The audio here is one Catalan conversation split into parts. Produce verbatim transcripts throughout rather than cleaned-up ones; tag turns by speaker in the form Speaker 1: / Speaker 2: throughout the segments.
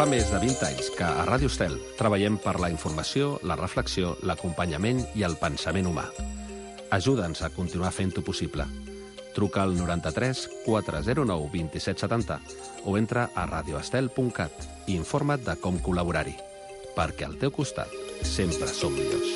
Speaker 1: Fa més de vint anys que a Ràdio Estel treballem per la informació, la reflexió, l'acompanyament i el pensament humà. Ajuda'ns a continuar fent-ho possible. Truca al noranta-tres quatre zero nou dos set set zero o entra a radioestel punt cat i informa't de com col·laborar-hi. Perquè al teu costat sempre som millors.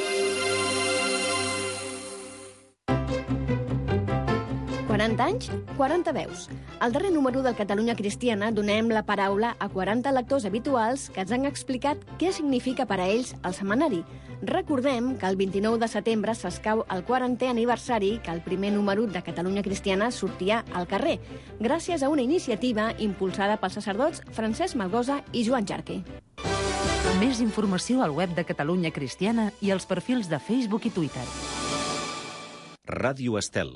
Speaker 2: quaranta anys, quaranta veus. Al darrer número del Catalunya Cristiana donem la paraula a quaranta lectors habituals que ens han explicat què significa per a ells el setmanari. Recordem que el vint-i-nou de setembre s'escau el quarantè aniversari que el primer número de Catalunya Cristiana sortia al carrer, gràcies a una iniciativa impulsada pels sacerdots Francesc Malgosa i Joan Jarque.
Speaker 3: Més informació al web de Catalunya Cristiana i als perfils de Facebook i Twitter.
Speaker 4: Ràdio Estel.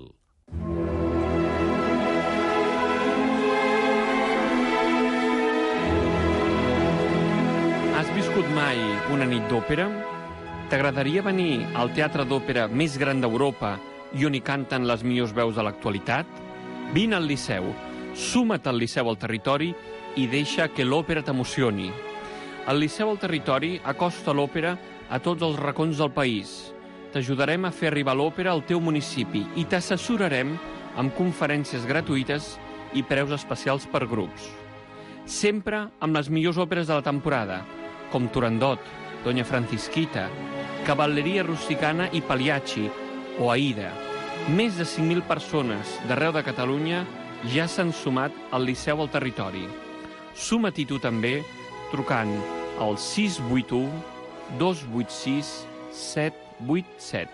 Speaker 5: Has viscut mai una nit d'òpera? T'agradaria venir al teatre d'òpera més gran d'Europa i on hi canten les millors veus de l'actualitat? Vine al Liceu, suma't al Liceu al Territori i deixa que l'òpera t'emocioni. El Liceu al Territori acosta l'òpera a tots els racons del país. T'ajudarem a fer arribar l'òpera al teu municipi i t'assessorarem amb conferències gratuïtes i preus especials per grups. Sempre amb les millors òperes de la temporada, com Turandot, Doña Francisquita, Cavalleria Rusticana i Pagliacci o Aida. Més de cinc mil persones d'arreu de Catalunya ja s'han sumat al Liceu al Territori. Suma't-hi tu també trucant al sis vuit u dos vuit sis set vuit set.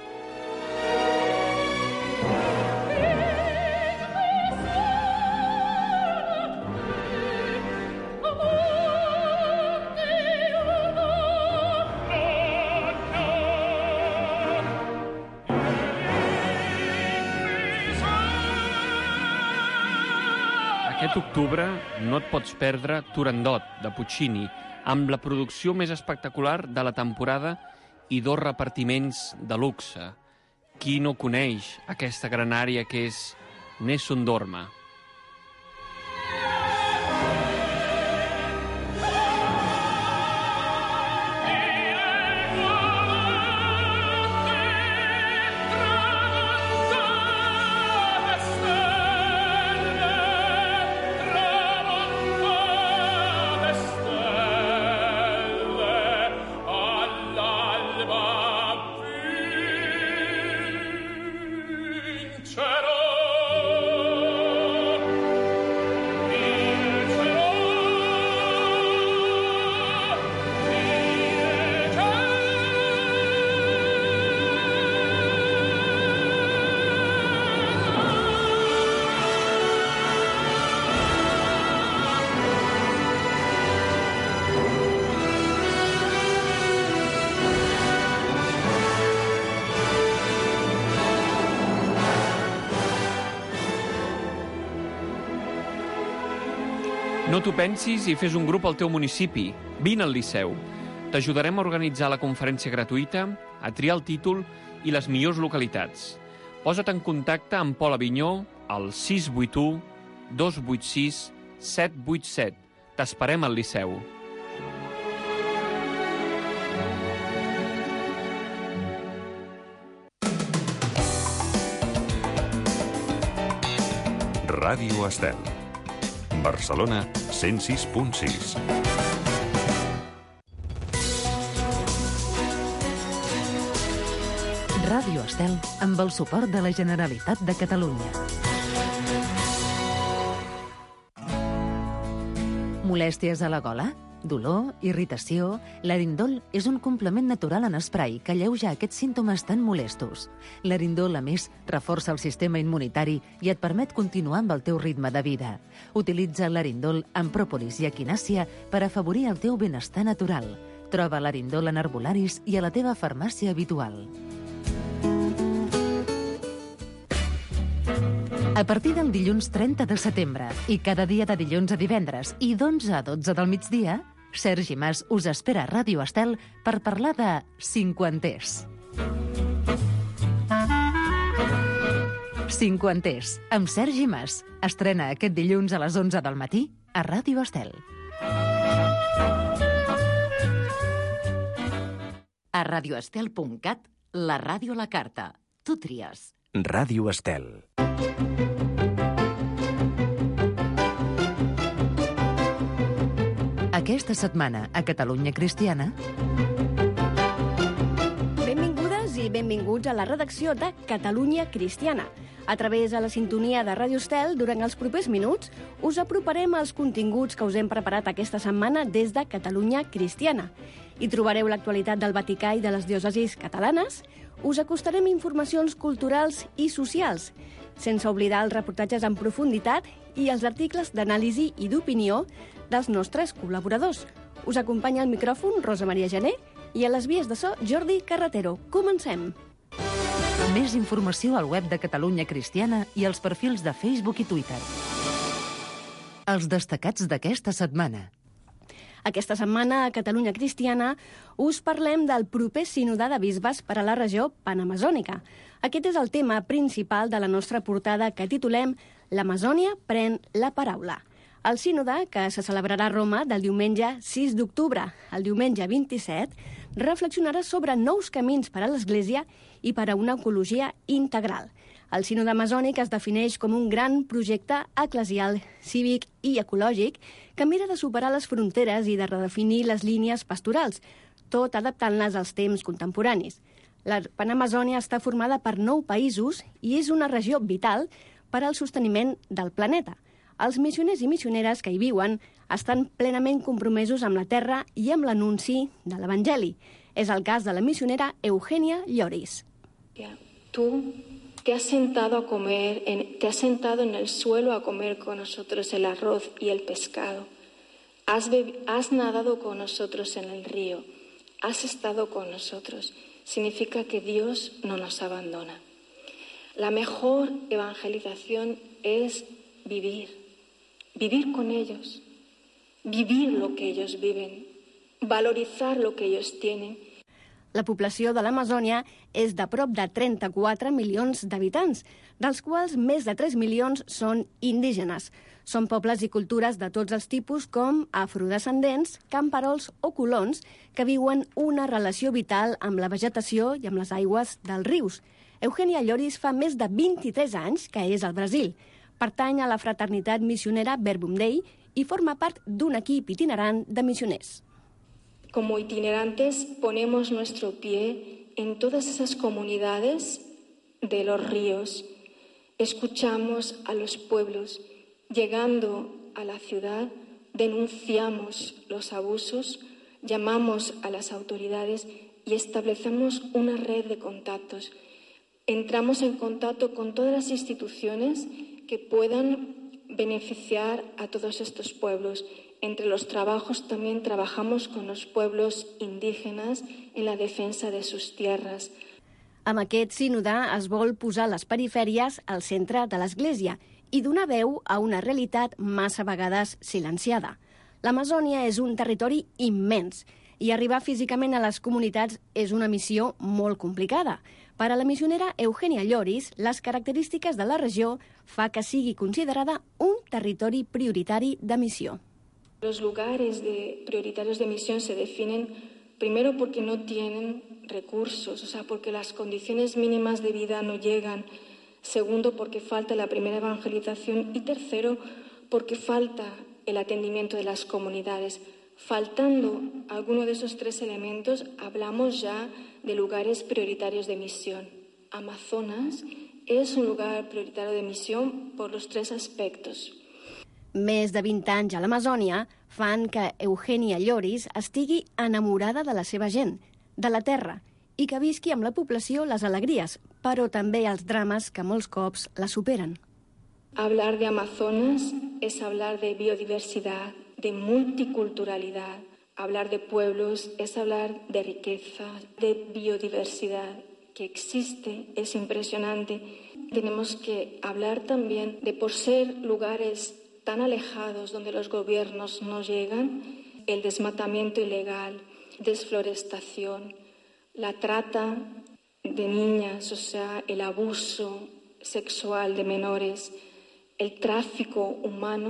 Speaker 5: Aquest octubre no et pots perdre Turandot, de Puccini, amb la producció més espectacular de la temporada i dos repartiments de luxe. Qui no coneix aquesta gran ària que és Nessun Dorma? No t'ho pensis i fes un grup al teu municipi. Vine al Liceu. T'ajudarem a organitzar la conferència gratuïta, a triar el títol i les millors localitats. Posa't en contacte amb Pol Avinyó al sis vuit u dos vuit sis set vuit set. T'esperem al Liceu.
Speaker 6: Ràdio Estel. Barcelona, cent sis punt sis.
Speaker 3: Ràdio Estel, amb el suport de la Generalitat de Catalunya. Molèsties a la gola? Dolor, irritació... L'Arindol és un complement natural en esprai que alleuja aquests símptomes tan molestos. L'Arindol, a més, reforça el sistema immunitari i et permet continuar amb el teu ritme de vida. Utilitza l'Arindol amb pròpolis i equinàcia per afavorir el teu benestar natural. Troba l'Arindol en herbolaris i a la teva farmàcia habitual. A partir del dilluns trenta de setembre i cada dia de dilluns a divendres i d'onze a dotze del migdia, Sergi Mas us espera a Ràdio Estel per parlar de cinquanters. Cinquanters, amb Sergi Mas. Estrena aquest dilluns a les onze del matí a Ràdio Estel. A radioestel punt cat, la ràdio a la carta. Tu tries.
Speaker 4: Ràdio Estel.
Speaker 3: Aquesta setmana, a Catalunya Cristiana...
Speaker 2: Benvingudes i benvinguts a la redacció de Catalunya Cristiana. A través de la sintonia de Ràdio Estel, durant els propers minuts, us aproparem els continguts que us hem preparat aquesta setmana des de Catalunya Cristiana. Hi trobareu l'actualitat del Vaticà i de les diòcesis catalanes, us acostarem informacions culturals i socials, sense oblidar els reportatges en profunditat i els articles d'anàlisi i d'opinió dels nostres col·laboradors. Us acompanya al micròfon Rosa Maria Gené i a les vies de so Jordi Carretero. Comencem!
Speaker 3: Més informació al web de Catalunya Cristiana i als perfils de Facebook i Twitter. Els destacats d'aquesta setmana.
Speaker 2: Aquesta setmana a Catalunya Cristiana us parlem del proper sínode de bisbes per a la regió panamazònica. Aquest és el tema principal de la nostra portada que titulem «L'Amazònia pren la paraula». El sínode, que se celebrarà a Roma del diumenge sis d'octubre al diumenge vint-i-set, reflexionarà sobre nous camins per a l'Església i per a una ecologia integral. El sínode amazònic es defineix com un gran projecte eclesial, cívic i ecològic que mira de superar les fronteres i de redefinir les línies pastorals, tot adaptant-les als temps contemporanis. La Panamazònia està formada per nou països i és una regió vital per al sosteniment del planeta. Els missioners i missioneres que hi viuen estan plenament compromesos amb la terra i amb l'anunci de l'Evangeli. És el cas de la missionera Eugenia Lloris.
Speaker 7: Tú te has sentado a comer, en, te has sentado en el suelo a comer con nosotros el arroz y el pescado. Has, has nadado con nosotros en el río. Has estado con nosotros. Significa que Dios no nos abandona. La mejor evangelización es vivir. Vivir con ellos, vivir lo que ellos viven, valorizar lo que ellos tienen.
Speaker 2: La població de l'Amazònia és de prop de trenta-quatre milions d'habitants, dels quals més de tres milions són indígenes. Són pobles i cultures de tots els tipus com afrodescendents, camperols o colons que viuen una relació vital amb la vegetació i amb les aigües dels rius. Eugenia Lloris fa més de vint-i-tres anys que és al Brasil. Pertany a la fraternitat missionera Verbum Dei i forma part d'un equip itinerant de missioners.
Speaker 7: Como itinerantes ponemos nuestro pie en todas esas comunidades de los ríos. Escuchamos a los pueblos. Llegando a la ciudad, denunciamos los abusos, llamamos a las autoridades y establecemos una red de contactos. Entramos en contacto con todas las instituciones que puedan beneficiar a todos estos pueblos. Entre los trabajos también trabajamos con los pueblos indígenas en la defensa de sus tierras.
Speaker 2: Amb aquest sínode es vol posar les perifèries al centre de l'Església i donar veu a una realitat massa vegades silenciada. L'Amazònia és un territori immens i arribar físicament a les comunitats és una missió molt complicada. Per a la missionera Eugenia Lloris, les característiques de la regió fa que sigui considerada un territori prioritari de missió.
Speaker 7: Los lugares de, prioritarios de misión se definen primero porque no tienen recursos, o sea, porque las condiciones mínimas de vida no llegan. Segundo, porque falta la primera evangelización. Y tercero, porque falta el atendimiento de las comunidades. Faltando alguno de esos tres elementos, hablamos ya de lugares prioritarios de misión. Amazonas es un lugar prioritario de misión por los tres aspectos.
Speaker 2: Més de vint anys a l'Amazònia fan que Eugenia Lloris estigui enamorada de la seva gent, de la terra, i que visqui amb la població les alegries, però també els drames que molts cops la superen.
Speaker 7: Hablar de Amazonas es hablar de biodiversidad, de multiculturalidad. Hablar de pueblos es hablar de riqueza, de biodiversidad que existe, es impresionante. Tenemos que hablar también de, por ser lugares tan alejados donde los gobiernos no llegan, el desmatamiento ilegal, desflorestación, la trata de niñas, o sea, el abuso sexual de menores, el tráfico humano,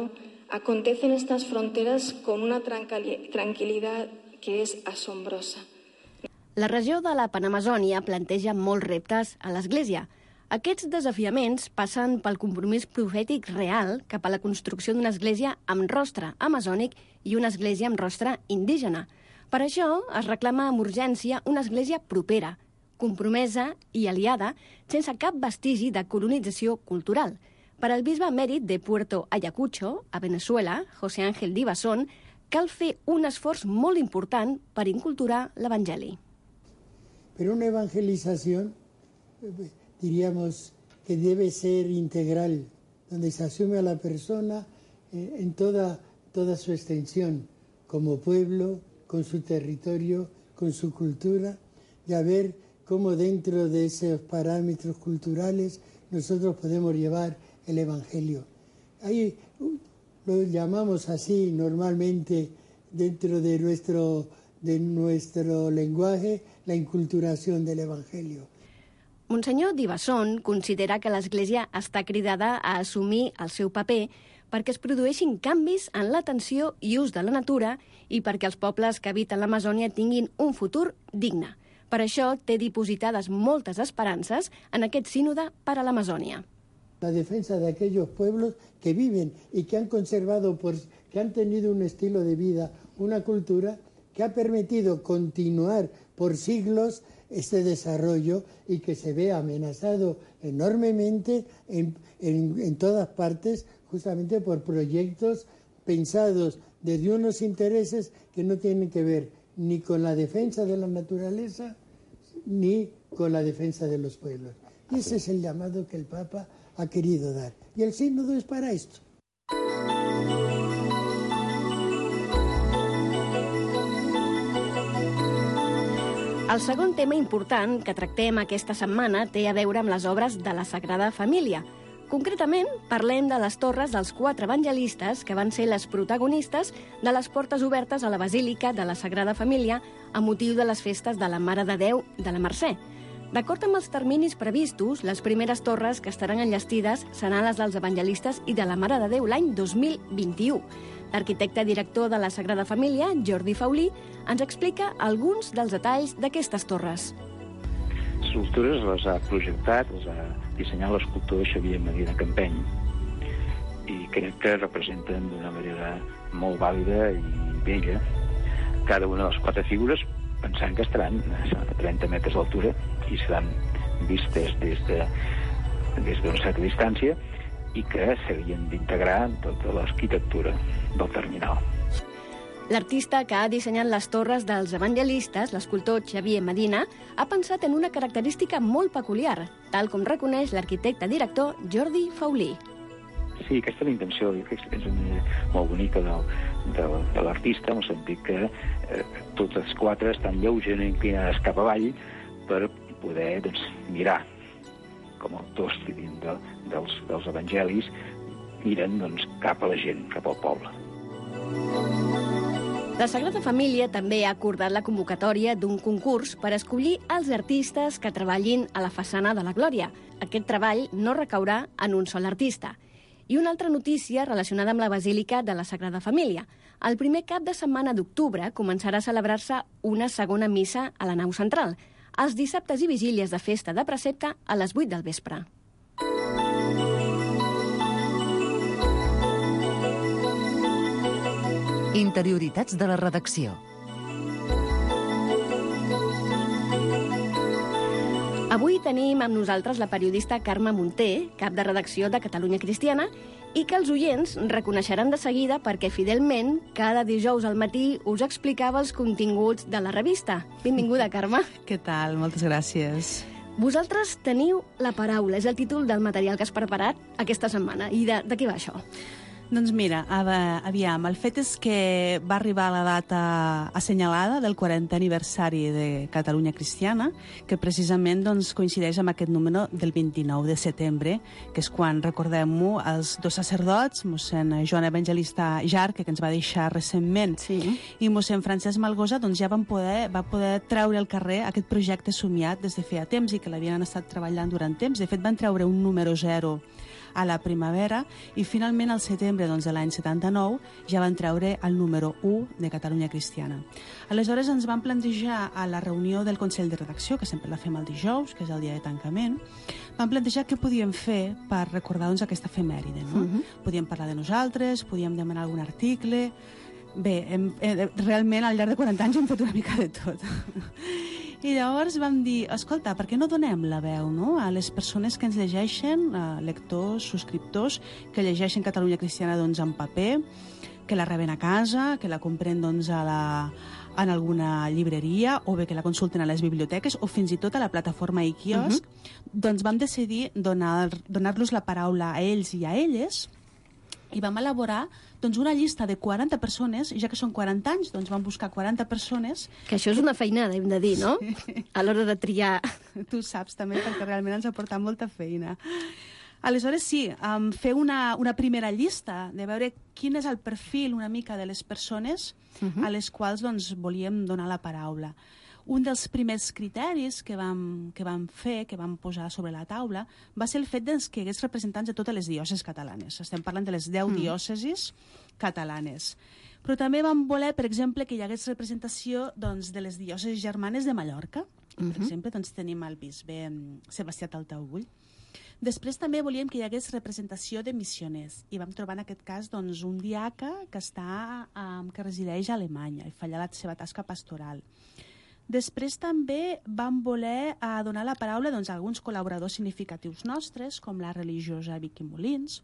Speaker 7: acontece en estas fronteras con una tranquilidad que es asombrosa.
Speaker 2: La regió de la Panamazònia planteja molts reptes a l'Església. Aquests desafiaments passen pel compromís profètic real cap a la construcció d'una església amb rostre amazònic i una església amb rostre indígena. Per això es reclama amb urgència una església propera, compromesa i aliada, sense cap vestigi de colonització cultural. Per al bisbe emèrit de Puerto Ayacucho, a Venezuela, José Ángel Divasón, cal fer un esforç molt important per inculturar l'Evangeli.
Speaker 4: Pero una evangelización, diríamos, que debe ser integral, donde se asume a la persona en toda, toda su extensión, como pueblo, con su territorio, con su cultura, y a ver cómo dentro de esos parámetros culturales nosotros podemos llevar el Evangelio. Ahí lo llamamos así normalmente dentro de nuestro, de nuestro lenguaje, la inculturación del Evangelio.
Speaker 2: Monsenyor Divasón considera que l'Església està cridada a assumir el seu paper perquè es produeixin canvis en l'atenció i ús de la natura i perquè els pobles que habiten l'Amazònia tinguin un futur digne. Per això té dipositades moltes esperances en aquest sínode per a l'Amazònia.
Speaker 4: La defensa de aquellos pueblos que viven y que han conservado, por, que han tenido un estilo de vida, una cultura que ha permitido continuar por siglos este desarrollo y que se ve amenazado enormemente en, en, en todas partes justamente por proyectos pensados desde unos intereses que no tienen que ver ni con la defensa de la naturaleza ni con la defensa de los pueblos. Y ese es el llamado que el Papa ha querido dar. Y el sínodo es para esto.
Speaker 2: El segon tema important que tractem aquesta setmana té a veure amb les obres de la Sagrada Família. Concretament, parlem de les torres dels quatre evangelistes que van ser les protagonistes de les portes obertes a la Basílica de la Sagrada Família a motiu de les festes de la Mare de Déu de la Mercè. D'acord amb els terminis previstos, les primeres torres que estaran enllestides seran les dels evangelistes i de la Mare de Déu l'any dos mil vint-i-u. L'arquitecte director de la Sagrada Família, Jordi Faulí, ens explica alguns dels detalls d'aquestes torres.
Speaker 8: Les estructures les ha projectat, les ha dissenyat l'escultor Xavier Medina Campeny i crec que representen d'una manera molt vàlida i bella cada una de les quatre figures, pensant que estaran a trenta metres d'altura i seran vistes des de des d'una certa distància i que s'havien d'integrar en tota l'arquitectura del terminal.
Speaker 2: L'artista que ha dissenyat les torres dels evangelistes, l'escultor Xavier Medina, ha pensat en una característica molt peculiar, tal com reconeix l'arquitecte director Jordi Faulí.
Speaker 8: Sí, aquesta és la intenció, jo crec que és una manera molt bonica de, de, de l'artista, en el sentit que eh, totes quatre estan lleugerament inclinades cap avall per poder doncs, mirar com autors de, dels, dels evangelis miren doncs, cap a la gent, cap al poble.
Speaker 2: La Sagrada Família també ha acordat la convocatòria d'un concurs per escollir els artistes que treballin a la façana de la Glòria. Aquest treball no recaurà en un sol artista. I una altra notícia relacionada amb la Basílica de la Sagrada Família. El primer cap de setmana d'octubre començarà a celebrar-se una segona missa a la nau central, els dissabtes i vigílies de festa de precepte a les vuit del vespre.
Speaker 3: Interioritats de la redacció.
Speaker 2: Avui tenim amb nosaltres la periodista Carme Munté, cap de redacció de Catalunya Cristiana, i que els oients reconeixeran de seguida perquè fidelment cada dijous al matí us explicava els continguts de la revista. Benvinguda, Carme.
Speaker 9: Què tal? Moltes gràcies.
Speaker 2: Vosaltres teniu la paraula, és el títol del material que has preparat aquesta setmana. I de, de què va això?
Speaker 9: Doncs mira, aviam, el fet és que va arribar la data assenyalada del quarantè aniversari de Catalunya Cristiana, que precisament doncs, coincideix amb aquest número del vint-i-nou de setembre, que és quan, recordem-ho, els dos sacerdots, mossèn Joan Evangelista Jarc, que ens va deixar recentment, sí. i mossèn Francesc Malgosa, doncs ja van poder, va poder treure al carrer aquest projecte somiat des de feia temps i que l'havien estat treballant durant temps. De fet, van treure un número zero a la primavera, i finalment al setembre doncs, de l'any setanta-nou ja van treure el número u de Catalunya Cristiana. Aleshores ens vam plantejar a la reunió del Consell de Redacció, que sempre la fem el dijous, que és el dia de tancament, vam plantejar què podíem fer per recordar doncs, aquesta efemèride. No? Uh-huh. Podíem parlar de nosaltres, podíem demanar algun article. Bé, hem, eh, realment al llarg de quaranta anys hem fet una mica de tot. I llavors vam dir, escolta, per què no donem la veu, no?, a les persones que ens llegeixen, a lectors, subscriptors, que llegeixen Catalunya Cristiana doncs, en paper, que la reben a casa, que la compren doncs, a la, en alguna llibreria, o bé que la consulten a les biblioteques, o fins i tot a la plataforma i quiosc. Uh-huh. Doncs vam decidir donar, donar-los la paraula a ells i a elles, i vam elaborar doncs, una llista de quaranta persones, ja que són quaranta anys, doncs vam buscar quaranta persones.
Speaker 2: Que això és una feinada, hem de dir, no? Sí. A l'hora de triar.
Speaker 9: Tu saps també, perquè realment ens ha portat molta feina. Aleshores, sí, um, fer una, una primera llista, de veure quin és el perfil una mica de les persones uh-huh. a les quals doncs, volíem donar la paraula. Un dels primers criteris que vam, que vam fer, que vam posar sobre la taula, va ser el fet doncs, que hi hagués representants de totes les diòcesis catalanes. Estem parlant de les deu mm. diòcesis catalanes. Però també vam voler, per exemple, que hi hagués representació doncs, de les diòcesis germanes de Mallorca. I, per mm-hmm. exemple, doncs, tenim el bisbe Sebastià Taltaüll. Després també volíem que hi hagués representació de missioners. I vam trobar en aquest cas doncs, un diaca que, està, um, que resideix a Alemanya i fa allà la seva tasca pastoral. Després també vam voler eh, donar la paraula doncs, a alguns col·laboradors significatius nostres, com la religiosa Vicky Molins,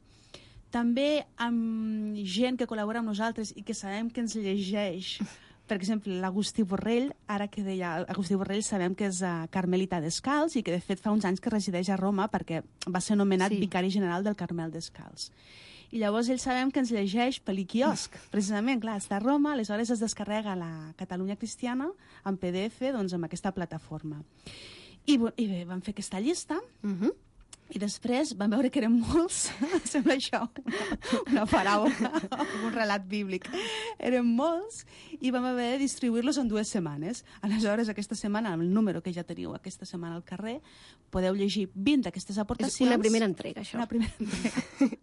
Speaker 9: també amb gent que col·labora amb nosaltres i que sabem que ens llegeix, per exemple, l'Agustí Borrell, ara que deia Agustí Borrell sabem que és uh, carmelita descalç i que de fet fa uns anys que resideix a Roma perquè va ser nomenat sí. vicari general del Carmel descalç. I llavors ell sabem que ens llegeix pel quiosc, precisament, clar, està a Roma, aleshores es descarrega la Catalunya Cristiana en P D F doncs, amb aquesta plataforma. I, i bé, vam fer aquesta llista, uh-huh. i després vam veure que eren molts, sembla això, una, una paràbola, un relat bíblic. Eren molts i vam haver de distribuir-los en dues setmanes. Aleshores, aquesta setmana, el número que ja teniu aquesta setmana al carrer, podeu llegir vint d'aquestes aportacions.
Speaker 2: És una primera entrega, això.
Speaker 9: Una primera entrega.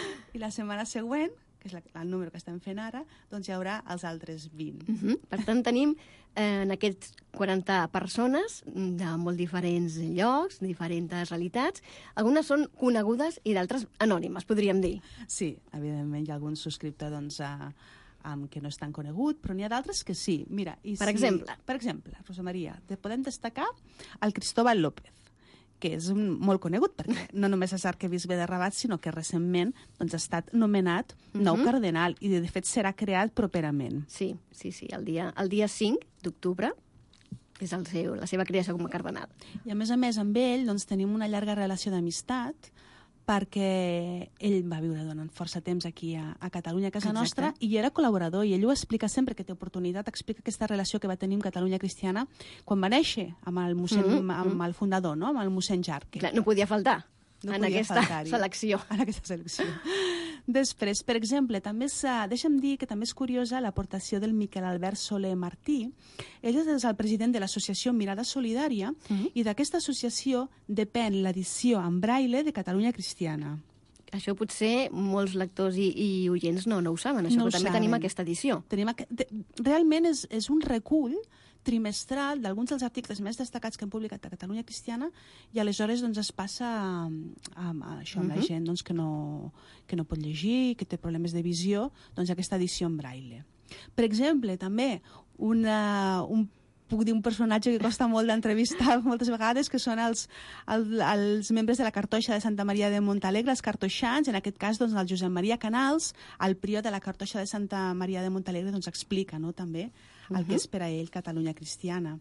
Speaker 9: I la setmana següent, que és la, el número que estem fent ara, doncs hi haurà els altres vint.
Speaker 2: Uh-huh. Per tant, tenim eh, en aquests quaranta persones de molt diferents llocs, diferents realitats. Algunes són conegudes i d'altres anònimes, podríem dir.
Speaker 9: Sí, evidentment hi ha algun subscriptor doncs, a, a, que no és tan conegut, però n'hi ha d'altres que sí. Mira, i
Speaker 2: per
Speaker 9: si,
Speaker 2: exemple?
Speaker 9: Per exemple, Rosa Maria, podem destacar el Cristóbal López, que és un, molt conegut, perquè no només és arquebisbe de Rabat, sinó que recentment doncs, ha estat nomenat uh-huh. nou cardenal i, de fet, serà creat properament.
Speaker 2: Sí, sí, sí. El dia, el dia cinc d'octubre és el seu, la seva creació com a cardenal.
Speaker 9: I, a més a més, amb ell doncs, tenim una llarga relació d'amistat, perquè ell va viure durant força temps aquí a, a Catalunya, a casa Exacte. Nostra, i era col·laborador, i ell ho explica sempre que té oportunitat, explica aquesta relació que va tenir amb Catalunya Cristiana quan va néixer amb el, mossèn, mm-hmm. amb el fundador, no? Amb el mossèn Jarque.
Speaker 2: Clar, no podia faltar
Speaker 9: no
Speaker 2: en
Speaker 9: podia
Speaker 2: aquesta
Speaker 9: faltar-hi.
Speaker 2: selecció.
Speaker 9: En aquesta selecció. Després, per exemple, també és, deixa'm dir que també és curiosa l'aportació del Miquel Albert Soler Martí. Ell és el president de l'associació Mirada Solidària mm-hmm. i d'aquesta associació depèn l'edició en braille de Catalunya Cristiana.
Speaker 2: Això potser molts lectors i, i oients no, no ho saben, això,
Speaker 9: no
Speaker 2: però també
Speaker 9: saben.
Speaker 2: Tenim aquesta edició.
Speaker 9: Tenim aqu... Realment és, és un recull trimestral d'alguns dels articles més destacats que hem publicat a Catalunya Cristiana i aleshores doncs, es passa amb, amb això, amb uh-huh. la gent doncs, que, no, que no pot llegir, que té problemes de visió, doncs aquesta edició en braille. Per exemple, també una, un puc dir un personatge que costa molt d'entrevistar moltes vegades, que són els, el, els membres de la cartoixa de Santa Maria de Montalegre, els cartoixans, en aquest cas doncs, el Josep Maria Canals, el prior de la cartoixa de Santa Maria de Montalegre, doncs explica no, també el uh-huh. que és per a ell Catalunya Cristiana.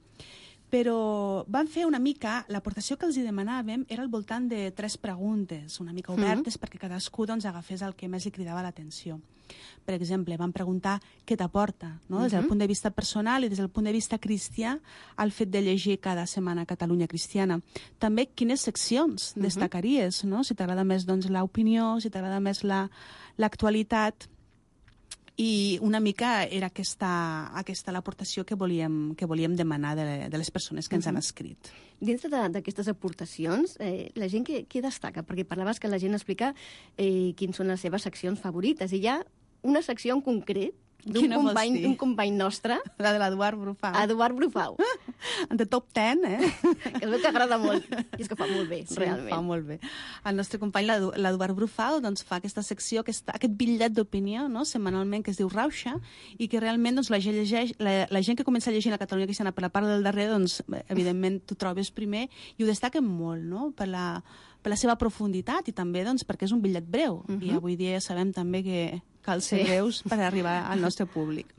Speaker 9: Però van fer una mica, l'aportació que els hi demanàvem era al voltant de tres preguntes, una mica obertes, uh-huh. perquè cadascú doncs, agafés el que més li cridava l'atenció. Per exemple, van preguntar què t'aporta, no? Des del uh-huh. punt de vista personal i des del punt de vista cristià, el fet de llegir cada setmana Catalunya Cristiana. També quines seccions uh-huh. destacaries, no? Si t'agrada més doncs, l'opinió, si t'agrada més la, l'actualitat. I una mica era aquesta, aquesta l'aportació que volíem, que volíem demanar de, de les persones que ens han escrit.
Speaker 2: Dintre d'aquestes aportacions, eh, la gent què, què destaca? Perquè parlaves que la gent explica eh, quins són les seves seccions favorites, i hi ha una secció en concret d'un company, d'un company nostre.
Speaker 9: La de l'Eduard Brufau.
Speaker 2: Eduard Brufau.
Speaker 9: En the top ten, eh?
Speaker 2: Que es veu que agrada molt. I és que fa molt bé,
Speaker 9: sí,
Speaker 2: realment.
Speaker 9: fa molt bé. El nostre company, l'Eduard Brufau, doncs, fa aquesta secció, aquesta, aquest bitllet d'opinió, no?, setmanalment, que es diu Rauxa, i que realment doncs, la, gent llegeix, la, la gent que comença a llegir la Catalunya Cristiana per la part del darrere, doncs, evidentment, t'ho trobes primer, i ho destaquen molt, no?, per la, per la seva profunditat, i també doncs, perquè és un bitllet breu. Uh -huh. I avui dia sabem també que cal ser sí. breus per arribar al nostre públic.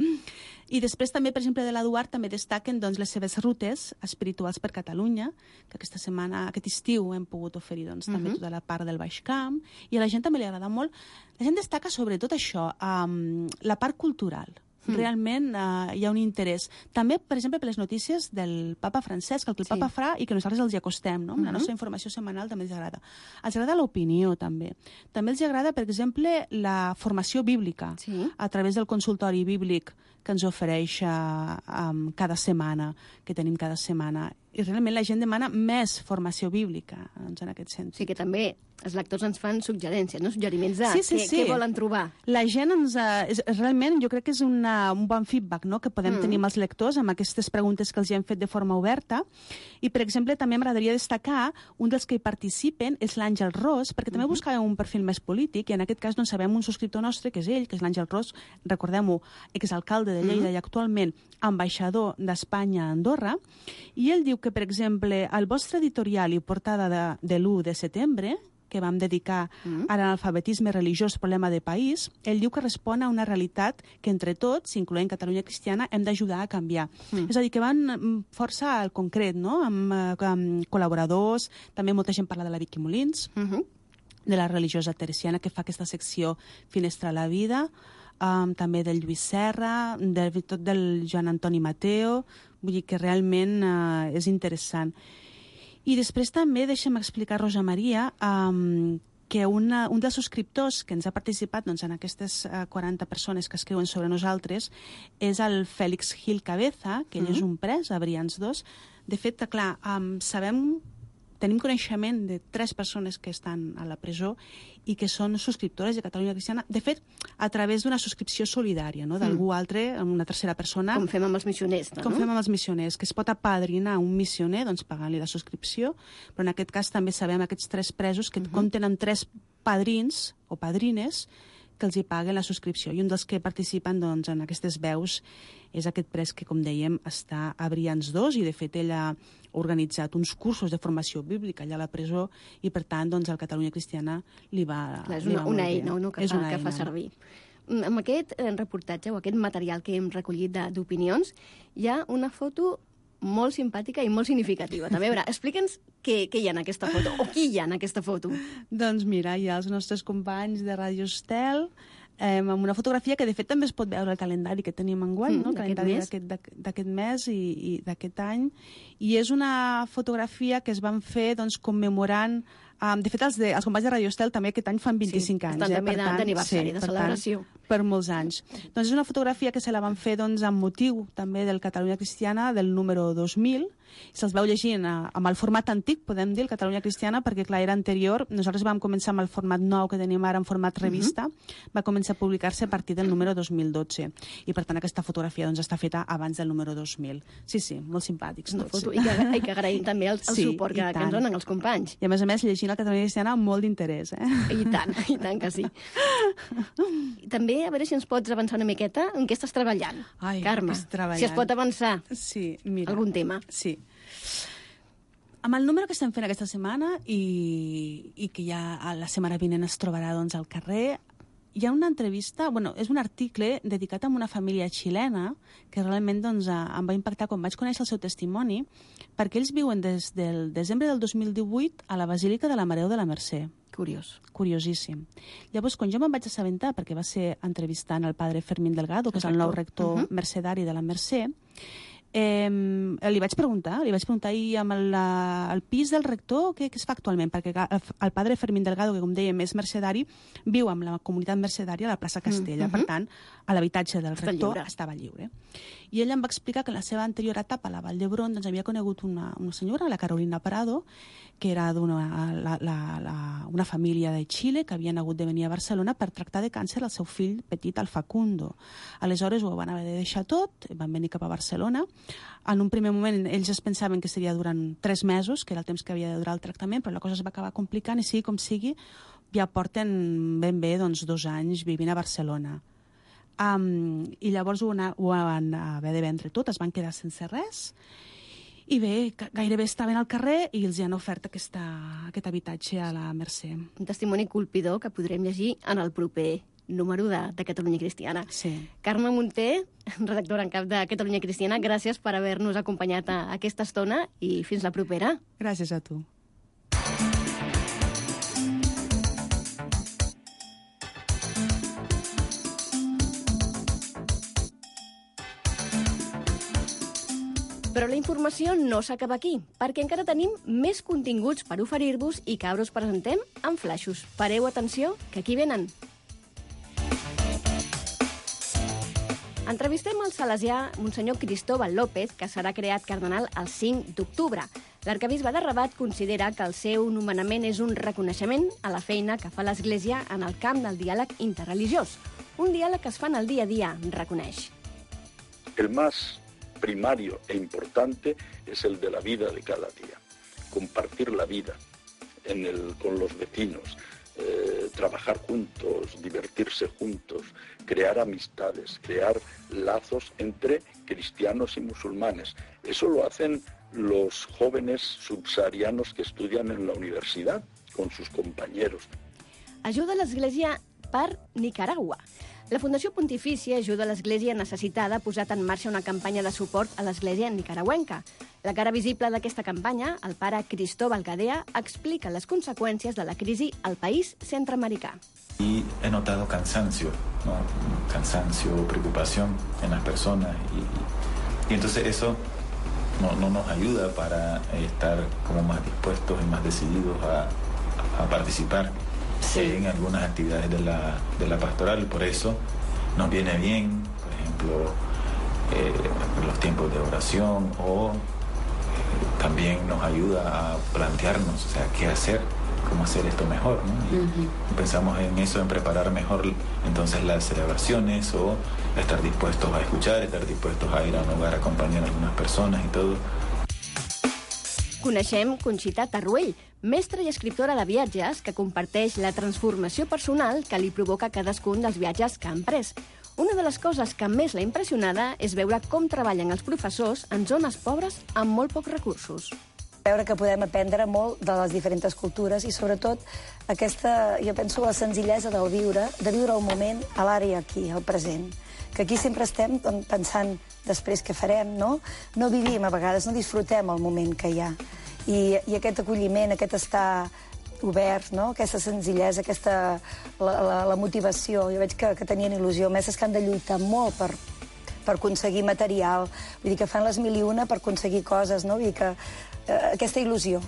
Speaker 9: I després també, per exemple, de l'Eduard també destaquen doncs, les seves rutes espirituals per Catalunya, que aquesta setmana, aquest estiu, hem pogut oferir doncs, també uh -huh. tota la part del Baix Camp, i a la gent també li agrada molt. La gent destaca sobretot això, um, la part cultural. Realment uh, hi ha un interès. També, per exemple, per les notícies del papa Francesc, el que el sí. papa fa i que nosaltres els hi acostem, no? Uh -huh. La nostra informació setmanal també els agrada. Els agrada l'opinió, també. També els agrada, per exemple, la formació bíblica, sí. a través del consultori bíblic que ens ofereix uh, um, cada setmana, que tenim cada setmana. I realment la gent demana més formació bíblica, doncs, en aquest sentit.
Speaker 2: Sí, que també els lectors ens fan suggerències, no? Suggeriments de
Speaker 9: sí, sí,
Speaker 2: què,
Speaker 9: sí.
Speaker 2: què volen trobar.
Speaker 9: La gent ens... Uh, és, realment, jo crec que és una, un bon feedback, no?, que podem mm. tenir amb els lectors amb aquestes preguntes que els hi hem fet de forma oberta. I, per exemple, també m'agradaria destacar un dels que hi participen és l'Àngel Ros, perquè també mm -hmm. buscàvem un perfil més polític, i en aquest cas doncs, sabem un subscriptor nostre, que és ell, que és l'Àngel Ros, recordem-ho, exalcalde de Lleida mm -hmm. i actualment ambaixador d'Espanya a Andorra, i ell diu que, per exemple, el vostre editorial i portada de, de l'u de setembre, que vam dedicar mm. a l'analfabetisme religiós, problema de país, ell diu que respon a una realitat que entre tots, incloent Catalunya Cristiana, hem d'ajudar a canviar. Mm. És a dir, que van força al concret, no?, amb, amb col·laboradors, també molta gent parla de la Vicky Molins, mm -hmm. de la religiosa teresiana, que fa aquesta secció Finestra a la vida, um, també del Lluís Serra, del, tot del Joan Antoni Mateo, vull dir que realment uh, és interessant. I després també, deixa'm explicar, Rosa Maria, um, que una, un dels subscriptors que ens ha participat doncs, en aquestes uh, quaranta persones que escriuen sobre nosaltres és el Fèlix Gil Cabeza, que ell mm-hmm. és un pres a Brians dos. De fet, clar, um, sabem... Tenim coneixement de tres persones que estan a la presó i que són subscriptores de Catalunya Cristiana, de fet, a través d'una subscripció solidària, no?, d'algú mm. altre, una tercera persona.
Speaker 2: Com fem amb els missioners, no?
Speaker 9: Com fem amb els missioners, que es pot apadrinar un missioner, doncs pagant-li la subscripció, però en aquest cas també sabem aquests tres presos que mm -hmm. compten amb tres padrins o padrines que els hi paguen la subscripció. I un dels que participen doncs, en aquestes veus és aquest pres que, com dèiem, està a Brians dos, i de fet ell ha organitzat uns cursos de formació bíblica allà a la presó, i per tant doncs, el Catalunya Cristiana li va...
Speaker 2: Clar, és una, una eina, no?, que,
Speaker 9: és
Speaker 2: fa,
Speaker 9: una
Speaker 2: que
Speaker 9: eina.
Speaker 2: fa servir. Amb aquest reportatge o aquest material que hem recollit d'opinions, hi ha una foto molt simpàtica i molt significativa. També, a veure, explica'ns què, què hi ha en aquesta foto, o qui hi ha en aquesta foto.
Speaker 9: Doncs mira, hi ha els nostres companys de Ràdio Estel, eh, amb una fotografia que de fet també es pot veure al calendari que tenim enguany, mm, no? El calendari d'aquest mes i, i d'aquest any, i és una fotografia que es van fer doncs, commemorant. Um, de fet, els, de, els companys de Radio Estel també aquest any fan vint-i-cinc
Speaker 2: sí,
Speaker 9: anys.
Speaker 2: Estan
Speaker 9: eh?
Speaker 2: també d'aniversari, sí, de celebració.
Speaker 9: Tant, per molts anys. Doncs és una fotografia que se la van fer doncs, amb motiu també del Catalunya Cristiana, del número dos mil, i se'ls veu llegint a, amb el format antic, podem dir, el Catalunya Cristiana, perquè clar, era anterior. Nosaltres vam començar amb el format nou que tenim ara en format revista, uh -huh. va començar a publicar-se a partir del número dos mil dotze, i per tant aquesta fotografia doncs, està feta abans del número dos mil. Sí, sí, molt simpàtics
Speaker 2: una
Speaker 9: tots.
Speaker 2: Foto, i, que, I que agraïm també el, el
Speaker 9: sí,
Speaker 2: suport que, que ens donen els companys.
Speaker 9: I a més a més llegint el Catalunya Cristiana amb molt d'interès. Eh?
Speaker 2: I tant, i tant que sí. I també, a veure si ens pots avançar una miqueta en què estàs treballant,
Speaker 9: Ai,
Speaker 2: Carme.
Speaker 9: Treballant.
Speaker 2: Si es pot avançar
Speaker 9: sí, mira,
Speaker 2: algun tema.
Speaker 9: Sí. Amb el número que estem fent aquesta setmana i, i que ja la setmana vinent es trobarà doncs, al carrer, hi ha una entrevista, bueno, és un article dedicat a una família xilena que realment doncs, em va impactar quan vaig conèixer el seu testimoni, perquè ells viuen des del desembre del dos mil divuit a la Basílica de la Mare de la Mercè.
Speaker 2: Curiós.
Speaker 9: Curiosíssim. Llavors, quan jo me'n vaig assabentar, perquè va ser entrevistant el padre Fermín Delgado, que és el nou rector uh -huh. mercedari de la Mercè, Eh, li vaig preguntar, li vaig preguntar i amb el, el pis del rector què, què es fa actualment, perquè el padre Fermín Delgado, que com dèiem és mercedari, viu amb la comunitat mercedària a la plaça Castella, mm -hmm. per tant, a l'habitatge del rector lliure. Estava lliure. I ell em va explicar que en la seva anterior etapa a la Vall d'Hebron doncs, havia conegut una, una senyora, la Carolina Parado, que era d'una la, la, la, una família de Xile que havien hagut de venir a Barcelona per tractar de càncer al seu fill petit, el Facundo. Aleshores ho van haver de deixar tot, van venir cap a Barcelona. En un primer moment ells es pensaven que seria durant tres mesos, que era el temps que havia de durar el tractament, però la cosa es va acabar complicant i sigui com sigui, ja porten ben bé doncs, dos anys vivint a Barcelona. Um, I llavors ho, ho van haver de vendre tot, es van quedar sense res, i bé, gairebé estaven al carrer i els han ofert aquesta, aquest habitatge a la Mercè.
Speaker 2: Un testimoni colpidor que podrem llegir en el proper número de, de Catalunya Cristiana.
Speaker 9: Sí.
Speaker 2: Carme Munté, redactora en cap de Catalunya Cristiana, gràcies per haver-nos acompanyat a aquesta estona i fins la propera.
Speaker 9: Gràcies a tu.
Speaker 2: Però la informació no s'acaba aquí, perquè encara tenim més continguts per oferir-vos i que ara us presentem en flaixos. Pareu atenció, que aquí venen. Entrevistem el salesià Monsenyor Cristóbal López, que serà creat cardenal el cinc d'octubre. L'arcabisbe de Rabat considera que el seu nomenament és un reconeixement a la feina que fa l'Església en el camp del diàleg interreligiós. Un diàleg que es fa en el dia a dia, reconeix.
Speaker 10: El más primario e importante es el de la vida de cada día. Compartir la vida en el, con los vecinos, eh, trabajar juntos, divertirse juntos, crear amistades, crear lazos entre cristianos y musulmanes. Eso lo hacen los jóvenes subsaharianos que estudian en la universidad con sus compañeros.
Speaker 2: Ajuda l'Església per Nicaragua. La Fundació Pontifícia ajuda l'Església necessitada ha posat en marxa una campanya de suport a l'Església nicaragüenca. La cara visible d'aquesta campanya, el pare Cristóbal Gadea, explica les conseqüències de la crisi al país centroamericà.
Speaker 11: Y he notado cansancio, ¿no? Cansancio, preocupación en las personas y, y entonces eso no, no nos ayuda para estar como más dispuestos y más decididos a, a participar. Sí. En algunas actividades de la, de la pastoral, por eso nos viene bien, por ejemplo, eh, los tiempos de oración o eh, también nos ayuda a plantearnos, o sea, qué hacer, cómo hacer esto mejor, ¿no? Y uh-huh. Pensamos en eso, en preparar mejor entonces las celebraciones o estar dispuestos a escuchar, estar dispuestos a ir a un lugar a acompañar a algunas personas y todo.
Speaker 2: Coneixem Conxita Tarruell, mestra i escriptora de viatges que comparteix la transformació personal que li provoca cadascun dels viatges que ha emprès. Una de les coses que més l'ha impressionada és veure com treballen els professors en zones pobres amb molt pocs recursos.
Speaker 12: Veure que podem aprendre molt de les diferents cultures i, sobretot, aquesta, jo penso, la senzillesa del viure, de viure el moment a l'àrea aquí, al present. Que aquí sempre estem pensant després què farem, no? No vivim a vegades, no disfrutem el moment que hi ha. I, i aquest acolliment, aquest estar obert, no? Aquesta senzillesa, aquesta, la, la, la motivació. Jo veig que, que tenien il·lusió. Mestres que han de lluitar molt per, per aconseguir material. Vull dir que fan les mil i una per aconseguir coses, no? Vull dir que eh, aquesta il·lusió.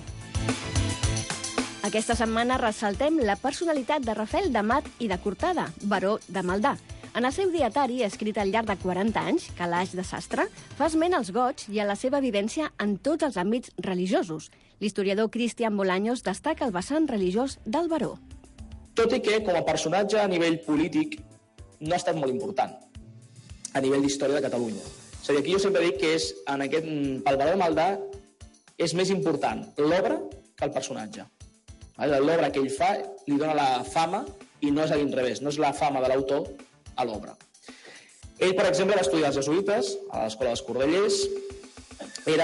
Speaker 2: Aquesta setmana ressaltem la personalitat de Rafael d'Amat i de Cortada, baró de Maldà. En el seu dietari, escrit al llarg de quaranta anys, Calaix de Sastre, fa esment als goigs i a la seva vivència en tots els àmbits religiosos. L'historiador Cristian Bolaños destaca el vessant religiós del baró.
Speaker 13: Tot i que, com a personatge a nivell polític, no ha estat molt important a nivell d'història de Catalunya. És a dir, aquí jo sempre dic que és, en aquest, pel baró de Maldà és més important l'obra que el personatge. L'obra que ell fa li dona la fama i no és a l'inrevés, no és la fama de l'autor a l'obra. Ell, per exemple, va estudiar els jesuïtes a l'Escola dels Cordellers, era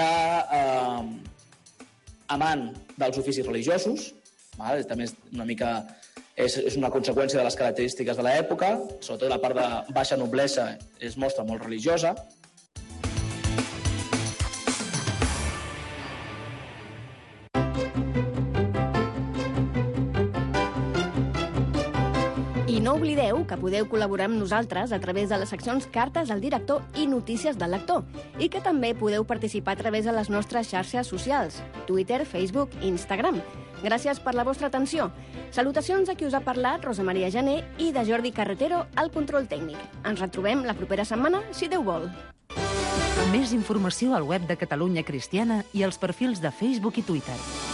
Speaker 13: eh, amant dels oficis religiosos, val? També és una mica és, és una conseqüència de les característiques de l'època, sobretot la part de baixa noblesa es mostra molt religiosa.
Speaker 2: I I no oblideu que podeu col·laborar amb nosaltres a través de les seccions Cartes al director i Notícies del lector, i que també podeu participar a través de les nostres xarxes socials, Twitter, Facebook i Instagram. Gràcies per la vostra atenció. Salutacions a qui us ha parlat, Rosa Maria Jané, i de Jordi Carretero al control tècnic. Ens retrobem la propera setmana, si Déu vol.
Speaker 3: Més informació al web de Catalunya Cristiana i als perfils de Facebook i Twitter.